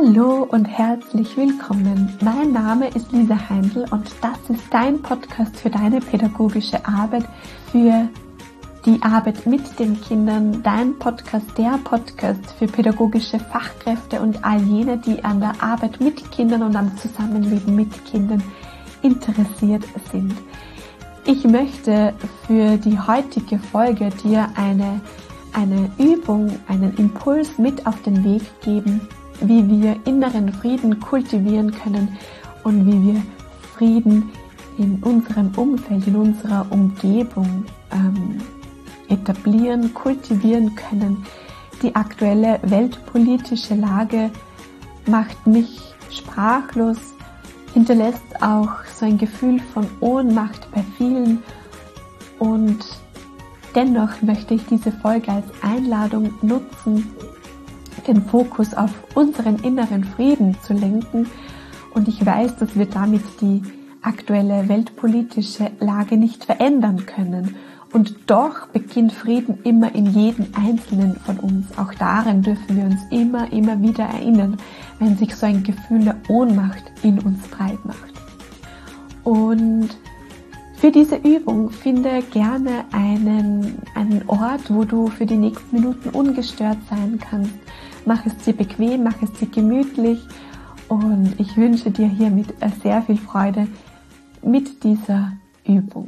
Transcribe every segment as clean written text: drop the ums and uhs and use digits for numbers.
Hallo und herzlich willkommen. Mein Name ist Lisa Heindl und das ist dein Podcast für deine pädagogische Arbeit, für die Arbeit mit den Kindern, dein Podcast, der Podcast für pädagogische Fachkräfte und all jene, die an der Arbeit mit Kindern und am Zusammenleben mit Kindern interessiert sind. Ich möchte für die heutige Folge dir eine Übung, einen Impuls mit auf den Weg geben, wie wir inneren Frieden kultivieren können und wie wir Frieden in unserem Umfeld, in unserer Umgebung etablieren, kultivieren können. Die aktuelle weltpolitische Lage macht mich sprachlos, hinterlässt auch so ein Gefühl von Ohnmacht bei vielen und dennoch möchte ich diese Folge als Einladung nutzen, den Fokus auf unseren inneren Frieden zu lenken. Und ich weiß, dass wir damit die aktuelle weltpolitische Lage nicht verändern können. Und doch beginnt Frieden immer in jedem Einzelnen von uns. Auch daran dürfen wir uns immer wieder erinnern, wenn sich so ein Gefühl der Ohnmacht in uns breit macht. Und für diese Übung finde gerne einen Ort, wo du für die nächsten Minuten ungestört sein kannst. Mach es dir bequem, mach es dir gemütlich und ich wünsche dir hiermit sehr viel Freude mit dieser Übung.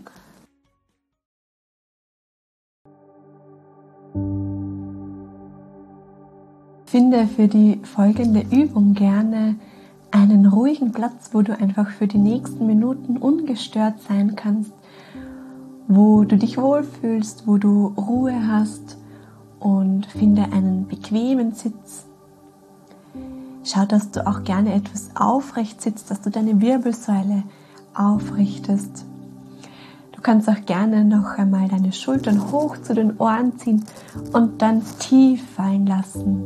Finde für die folgende Übung gerne einen ruhigen Platz, wo du einfach für die nächsten Minuten ungestört sein kannst, wo du dich wohlfühlst, wo du Ruhe hast und finde einen bequemen Sitz. Schau, dass du auch gerne etwas aufrecht sitzt, dass du deine Wirbelsäule aufrichtest. Du kannst auch gerne noch einmal deine Schultern hoch zu den Ohren ziehen und dann tief fallen lassen.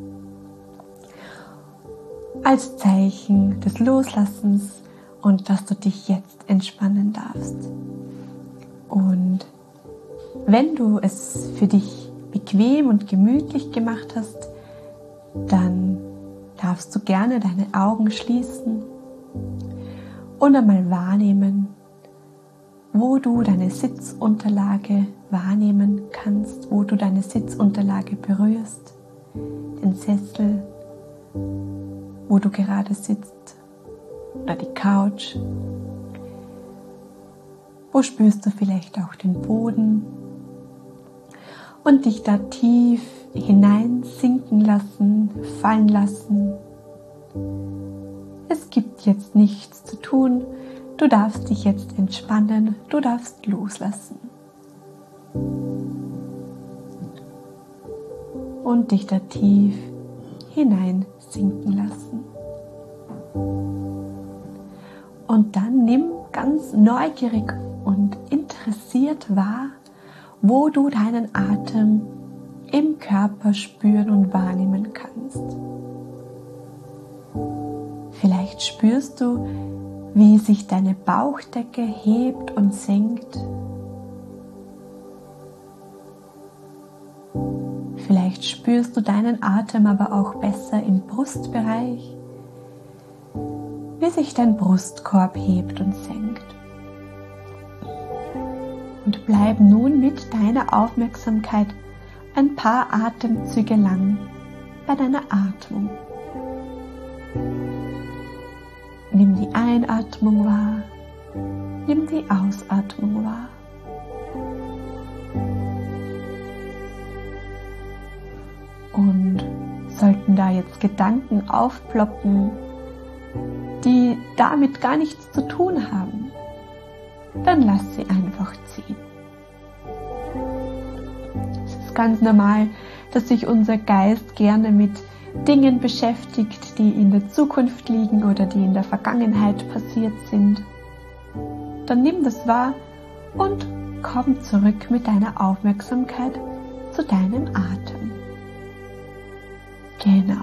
Als Zeichen des Loslassens und dass du dich jetzt entspannen darfst. Und wenn du es für dich bequem und gemütlich gemacht hast, dann darfst du gerne deine Augen schließen und einmal wahrnehmen, wo du deine Sitzunterlage wahrnehmen kannst, wo du deine Sitzunterlage berührst, den Sessel, wo du gerade sitzt oder die Couch. Wo spürst du vielleicht auch den Boden und dich da tief hinein sinken lassen, fallen lassen. Es gibt jetzt nichts zu tun, du darfst dich jetzt entspannen, du darfst loslassen. Und dich da tief hinein sinken lassen. Und dann nimm ganz neugierig und interessiert wahr, wo du deinen Atem im Körper spüren und wahrnehmen kannst. Vielleicht spürst du, wie sich deine Bauchdecke hebt und senkt. Vielleicht spürst du deinen Atem aber auch besser im Brustbereich, wie sich dein Brustkorb hebt und senkt. Und bleib nun mit deiner Aufmerksamkeit ein paar Atemzüge lang bei deiner Atmung. Nimm die Einatmung wahr, nimm die Ausatmung wahr. Und sollten da jetzt Gedanken aufploppen, die damit gar nichts zu tun haben, dann lass sie einfach ziehen. Es ist ganz normal, dass sich unser Geist gerne mit Dingen beschäftigt, die in der Zukunft liegen oder die in der Vergangenheit passiert sind. Dann nimm das wahr und komm zurück mit deiner Aufmerksamkeit zu deinem Atem. Genau.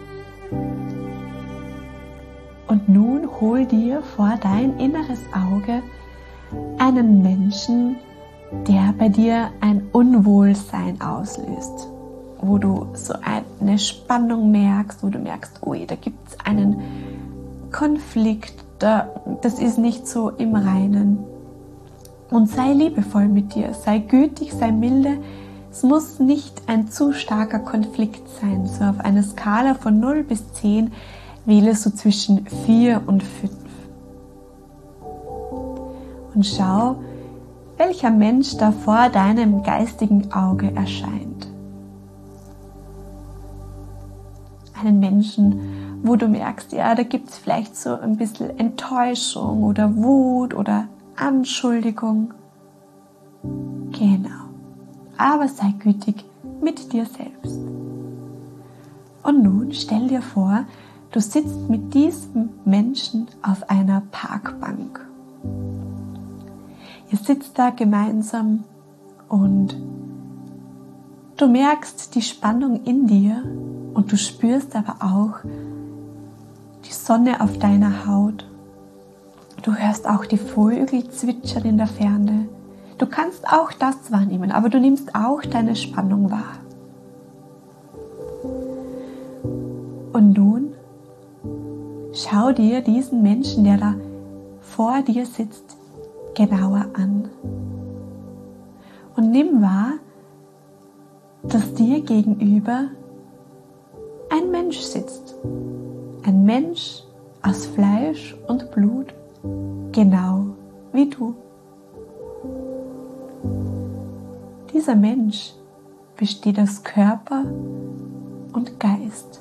Und nun hol dir vor dein inneres Auge einen Menschen, der bei dir ein Unwohlsein auslöst. wo du so eine Spannung merkst, wo du merkst, ui, da gibt es einen Konflikt, das ist nicht so im Reinen. Und sei liebevoll mit dir, sei gütig, sei milde. Es muss nicht ein zu starker Konflikt sein. So auf einer Skala von 0 bis 10 wählst du zwischen 4 und 5. Und schau, welcher Mensch da vor deinem geistigen Auge erscheint. Einen Menschen, wo du merkst, ja, da gibt es vielleicht so ein bisschen Enttäuschung oder Wut oder Anschuldigung. Genau. Aber sei gütig mit dir selbst. Und nun stell dir vor, du sitzt mit diesem Menschen auf einer Parkbank. Ihr sitzt da gemeinsam und du merkst die Spannung in dir und du spürst aber auch die Sonne auf deiner Haut. Du hörst auch die Vögel zwitschern in der Ferne. Du kannst auch das wahrnehmen, aber du nimmst auch deine Spannung wahr. Und nun schau dir diesen Menschen, der da vor dir sitzt, genauer an. Und nimm wahr, dass dir gegenüber ein Mensch sitzt. Ein Mensch aus Fleisch und Blut, genau wie du. Dieser Mensch besteht aus Körper und Geist,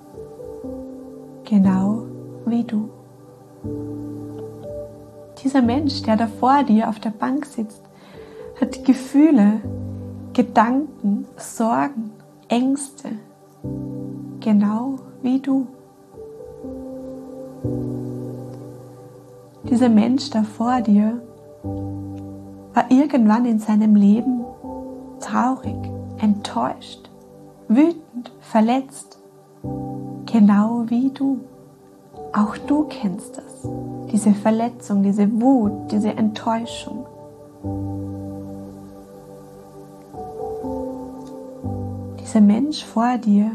genau wie du. Dieser Mensch, der da vor dir auf der Bank sitzt, hat Gefühle, Gedanken, Sorgen, Ängste, genau wie du. Dieser Mensch da vor dir war irgendwann in seinem Leben traurig, enttäuscht, wütend, verletzt, genau wie du. Auch du kennst das, diese Verletzung, diese Wut, diese Enttäuschung. Dieser Mensch vor dir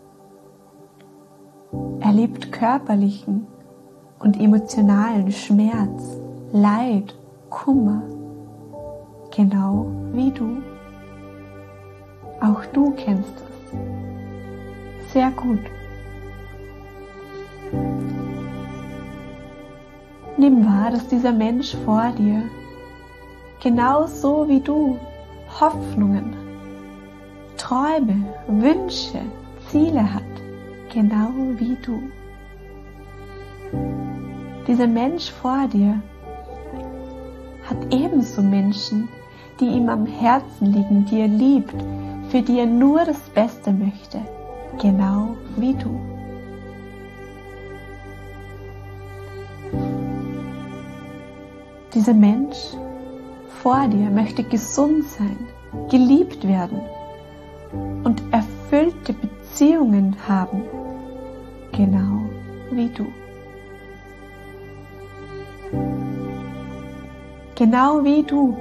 erlebt körperlichen und emotionalen Schmerz, Leid, Kummer, genau wie du. Auch du kennst das sehr gut. Nimm wahr, dass dieser Mensch vor dir genauso wie du Hoffnungen, Träume, Wünsche, Ziele hat, genau wie du. Dieser Mensch vor dir hat ebenso Menschen, die ihm am Herzen liegen, die er liebt, für die er nur das Beste möchte, genau wie du. Dieser Mensch vor dir möchte gesund sein, geliebt werden und erfüllte Beziehungen haben, genau wie du. Genau wie du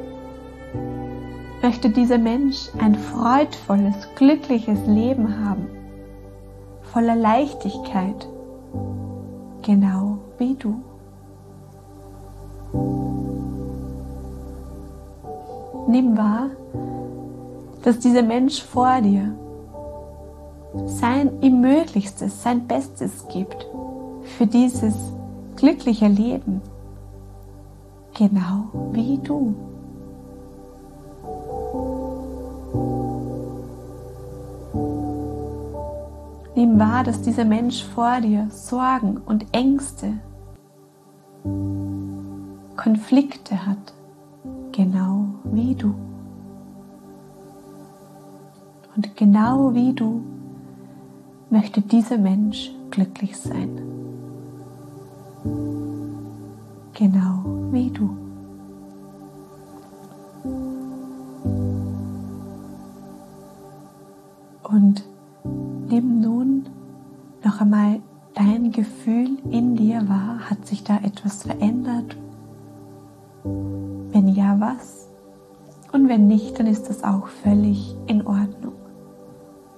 möchte dieser Mensch ein freudvolles, glückliches Leben haben, voller Leichtigkeit, genau wie du. Nimm wahr, dass dieser Mensch vor dir sein Möglichstes, sein Bestes gibt für dieses glückliche Leben, genau wie du. Nimm wahr, dass dieser Mensch vor dir Sorgen und Ängste, Konflikte hat, genau wie du. Und genau wie du möchte dieser Mensch glücklich sein. Genau wie du. Und nimm nun noch einmal dein Gefühl in dir wahr. Hat sich da etwas verändert? Wenn ja, was? Und wenn nicht, dann ist das auch völlig in Ordnung.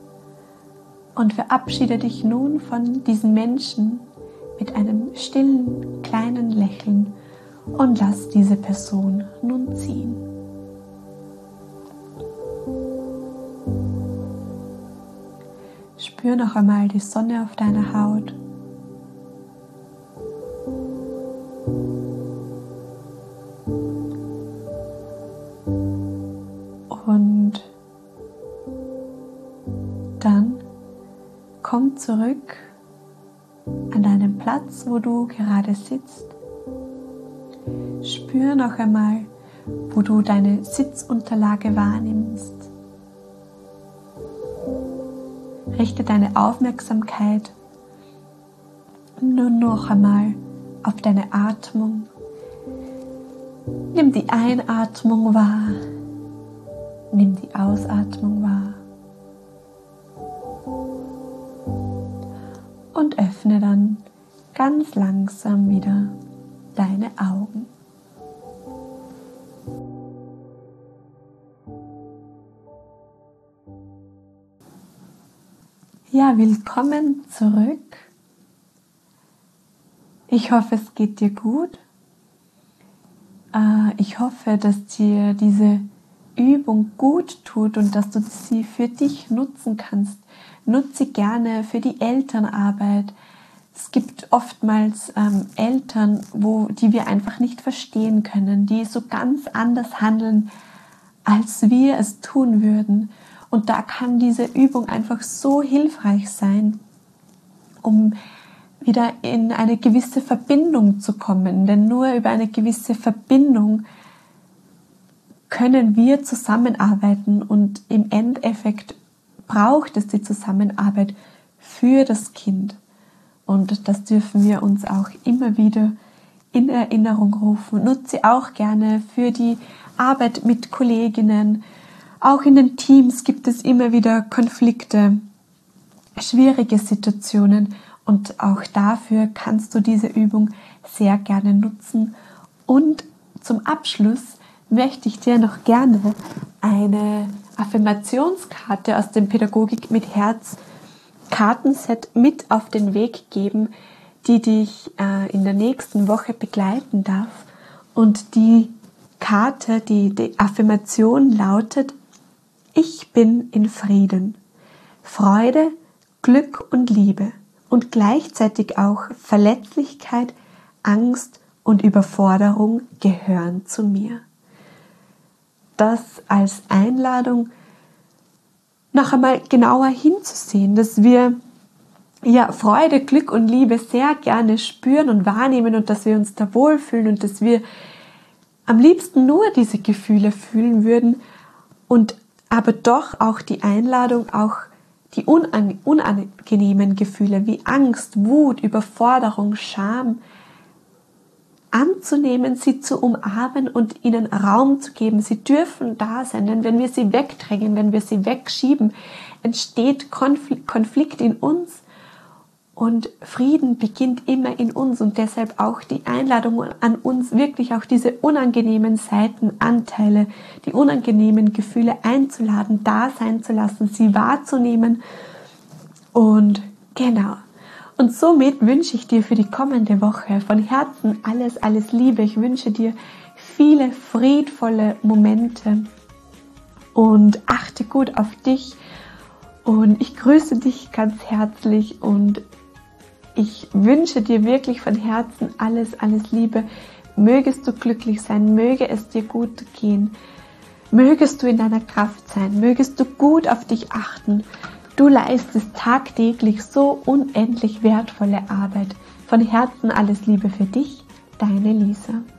Und verabschiede dich nun von diesen Menschen mit einem stillen, kleinen Lächeln und lass diese Person nun ziehen. Spür noch einmal die Sonne auf deiner Haut. Und dann komm zurück an deinen Platz, wo du gerade sitzt. Spür noch einmal, wo du deine Sitzunterlage wahrnimmst. Richte deine Aufmerksamkeit nur noch einmal auf deine Atmung. Nimm die Einatmung wahr, nimm die Ausatmung wahr und öffne dann ganz langsam wieder deine Augen. Ja, willkommen zurück. Ich hoffe, es geht dir gut. Ich hoffe, dass dir diese Übung gut tut und dass du sie für dich nutzen kannst. Nutze gerne für die Elternarbeit. Es gibt oftmals Eltern, die wir einfach nicht verstehen können, die so ganz anders handeln, als wir es tun würden. Und da kann diese Übung einfach so hilfreich sein, um wieder in eine gewisse Verbindung zu kommen. Denn nur über eine gewisse Verbindung können wir zusammenarbeiten und im Endeffekt braucht es die Zusammenarbeit für das Kind. Und das dürfen wir uns auch immer wieder in Erinnerung rufen. Nutze auch gerne für die Arbeit mit Kolleginnen. Auch in den Teams gibt es immer wieder Konflikte, schwierige Situationen und auch dafür kannst du diese Übung sehr gerne nutzen. Und zum Abschluss möchte ich dir noch gerne eine Affirmationskarte aus dem Pädagogik mit Herz Kartenset mit auf den Weg geben, die dich in der nächsten Woche begleiten darf. Und die Karte, die Affirmation lautet: Ich bin in Frieden, Freude, Glück und Liebe und gleichzeitig auch Verletzlichkeit, Angst und Überforderung gehören zu mir. Das als Einladung, noch einmal genauer hinzusehen, dass wir Freude, Glück und Liebe sehr gerne spüren und wahrnehmen und dass wir uns da wohlfühlen und dass wir am liebsten nur diese Gefühle fühlen würden und aber doch auch die Einladung, auch die unangenehmen Gefühle wie Angst, Wut, Überforderung, Scham anzunehmen, sie zu umarmen und ihnen Raum zu geben. Sie dürfen da sein, denn wenn wir sie wegdrängen, wenn wir sie wegschieben, entsteht Konflikt in uns und Frieden beginnt immer in uns und deshalb auch die Einladung an uns, wirklich auch diese unangenehmen Seitenanteile, die unangenehmen Gefühle einzuladen, da sein zu lassen, sie wahrzunehmen und genau. Und somit wünsche ich dir für die kommende Woche von Herzen alles Liebe. Ich wünsche dir viele friedvolle Momente und achte gut auf dich. Und ich grüße dich ganz herzlich und ich wünsche dir wirklich von Herzen alles Liebe. Mögest du glücklich sein, möge es dir gut gehen, mögest du in deiner Kraft sein, mögest du gut auf dich achten. Du leistest tagtäglich so unendlich wertvolle Arbeit. Von Herzen alles Liebe für dich, deine Lisa.